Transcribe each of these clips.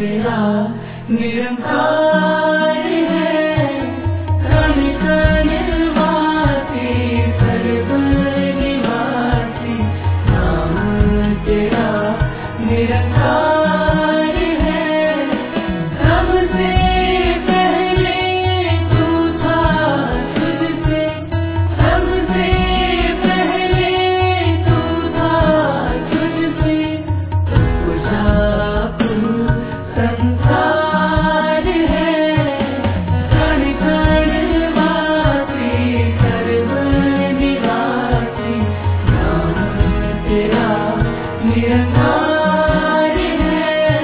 तेरा निरंकार है, कण कण वासी सर्व निवासी, नाम तेरा निरंकार है। सबसे पहले तू था तुझसे, सबसे पहले तू था तुझसे, पूजा संसार है, कण कण वासी सर्व निवासी, नाम तेरा निरंकार है।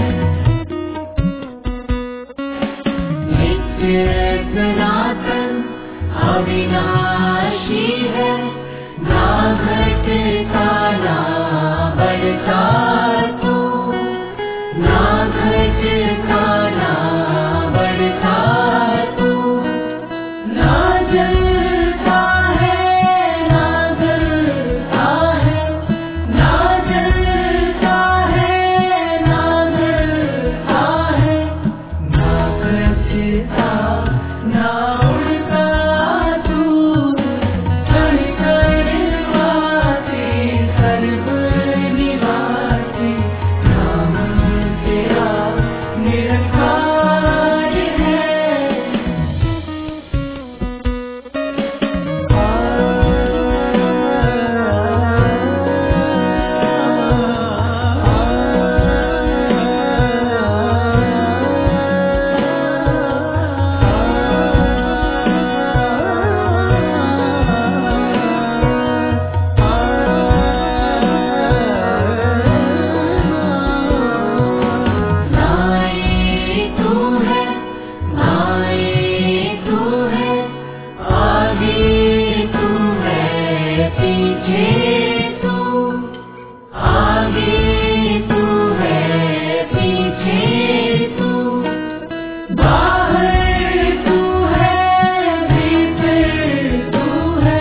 नित्य सनातन अविनाशी है, ना घटता ना बढ़ता तू, ना घटता ना बढ़ता तू, ना जलता है ना जलता है, ना जलता है ना जलता है, ना घटता ना उड़ता तू, कण कण वासी सर्व निवासी, नाम तेरा निरंकार है। नाई तू है, नाई तू है, आगे तू है पीछे तू, आगे तू है पीछे तू, बाहर तू है भीतर तू है,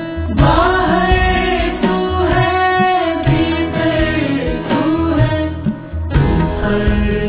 बाहर तू है भीतर तू है, ऊपर